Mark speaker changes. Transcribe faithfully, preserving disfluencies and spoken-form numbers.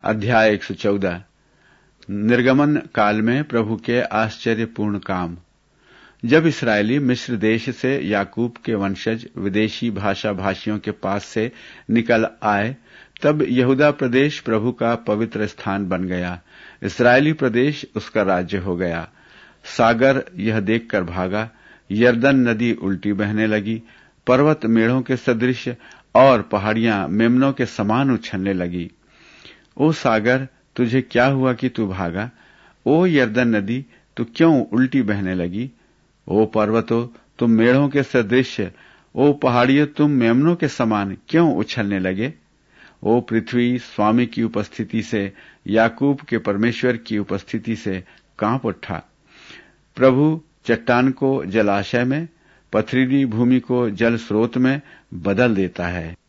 Speaker 1: अध्याय एक सौ चौदह। निर्गमन काल में प्रभु के आश्चर्यपूर्ण काम। जब इस्राएली मिस्र देश से याकूब के वंशज विदेशी भाषा भाषियों के पास से निकल आए, तब यहूदा प्रदेश प्रभु का पवित्र स्थान बन गया। इस्राएली प्रदेश उसका राज्य हो गया। सागर यह देखकर भागा, यरदन नदी उल्टी बहने लगी, पर्वत मेढ़ों के सदृश और पहाड़ियां मेमनों के समान उछलने लगी। ओ सागर, तुझे क्या हुआ कि तू भागा? ओ यरदन नदी, तू क्यों उल्टी बहने लगी? ओ पर्वतों, तुम मेढ़ों के सदृश, ओ पहाड़ियों, तुम मेमनों के समान क्यों उछलने लगे? ओ पृथ्वी, स्वामी की उपस्थिति से, याकूब के परमेश्वर की उपस्थिति से कांप उठा। प्रभु चट्टान को जलाशय में, पथरीली भूमि को जल स्रोत में बदल देता है।